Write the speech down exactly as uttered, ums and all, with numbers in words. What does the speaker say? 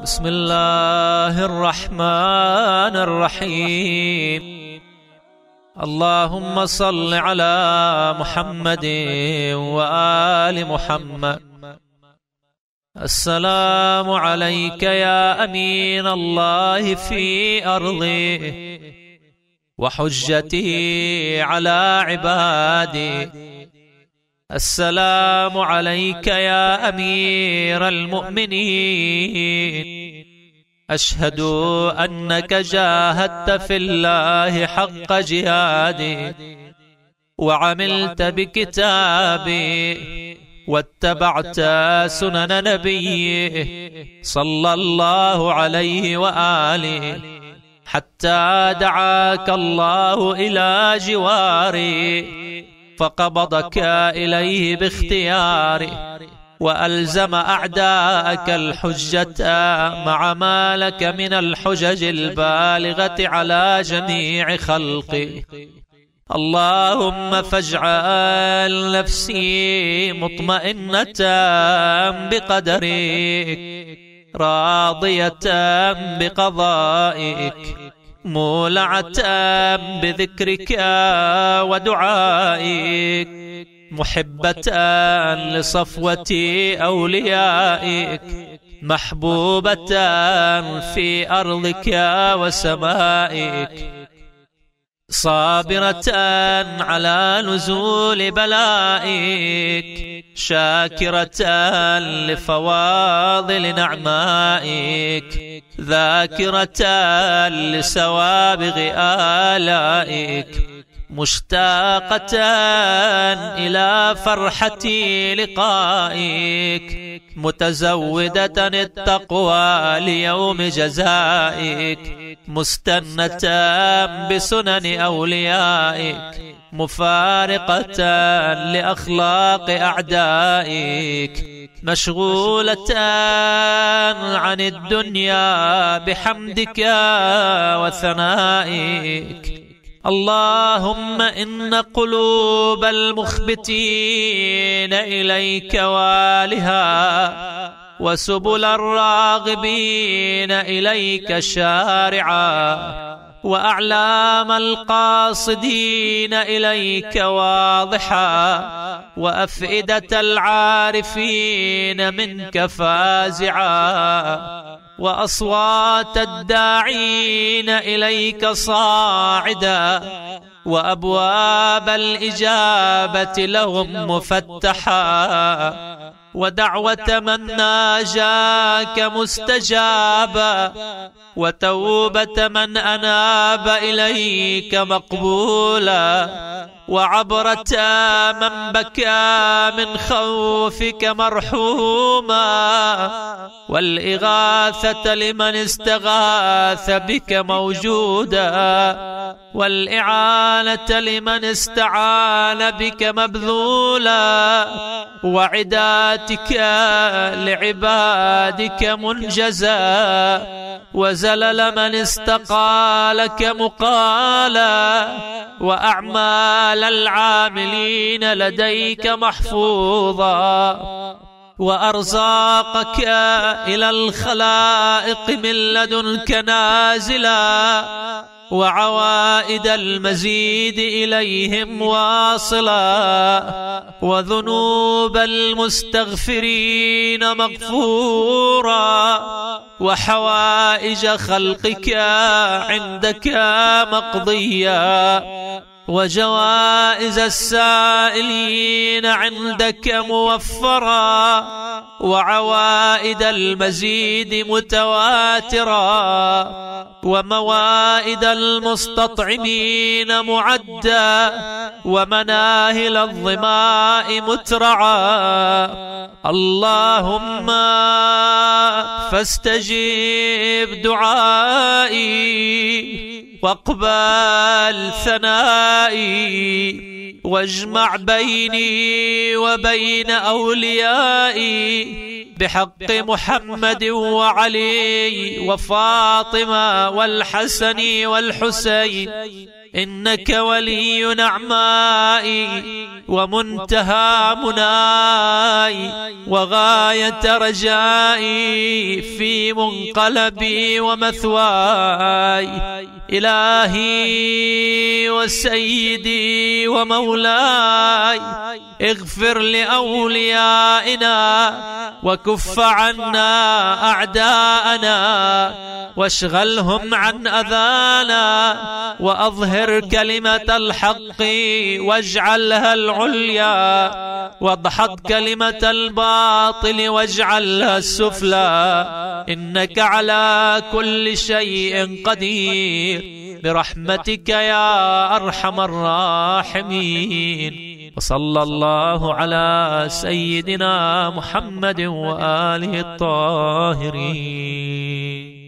بسم الله الرحمن الرحيم. اللهم صل على محمد وآل محمد. السلام عليك يا أمين الله في أرضه وحجته على عباده. السلام عليك يا أمير المؤمنين. أشهد أنك جاهدت في الله حق جهاده وعملت بكتابه واتبعت سنن نبيه صلى الله عليه وآله حتى دعاك الله إلى جواره فقبضك إليه باختياره وألزم أعداءك الحجة مع ما لك من الحجج البالغة على جميع خلقه. اللهم فاجعل نفسي مطمئنة بقدرك راضية بقضائك مولعة بذكرك ودعائك محبة لصفوة أوليائك محبوبة في أرضك وسمائك صابرة على نزول بلائك شاكرة لفواضل نعمائك ذاكرة لسوابغ آلائك مشتاقة إلى فرحة لقائك متزودة التقوى ليوم جزائك مستنة بسنن أوليائك مفارقة لأخلاق أعدائك مشغولة عن الدنيا بحمدك وثنائك. اللهم إن قلوب المخبتين إليك والها وسبل الراغبين إليك شارعا وأعلام القاصدين إليك واضحا وأفئدة العارفين منك فازعا وأصوات الداعين إليك صاعدا وأبواب الإجابة لهم مفتحا ودعوة من ناجاك مستجابا وتوبة من أناب إليك مقبولا وعبرة من بكى من خوفك مرحوما والإغاثة لمن استغاث بك موجودا والإعانة لمن استعان بك مبذولا وعداتك لعبادك منجزا وزلل من استقالك مقالا وأعمال العاملين لديك محفوظا وأرزاقك إلى الخلائق من لدنك نازلا وعوائد المزيد إليهم واصلا وذنوب المستغفرين مغفورا وحوائج خلقك عندك مقضيا وجوائز السائلين عندك موفرا وعوائد المزيد متواترا وموائد المستطعمين معدا ومناهل الظماء مترعا. اللهم فاستجب دعائي واقبل ثنائي واجمع بيني وبين أوليائي بحق محمد وعلي وفاطمة والحسن والحسين إنك ولي نعمائي ومنتهى مناي وغاية رجائي في منقلبي ومثواي. إلهي وسيدي ومولاي، اغفر لأوليائنا وكف عنا أعداءنا واشغلهم عن أذانا، وأظهر كلمة الحق واجعلها العليا، واضحط كلمة الباطل واجعلها السفلى، إنك على كل شيء قدير برحمتك يا أرحم الراحمين. وصلى الله على سيدنا محمد وآله الطاهرين.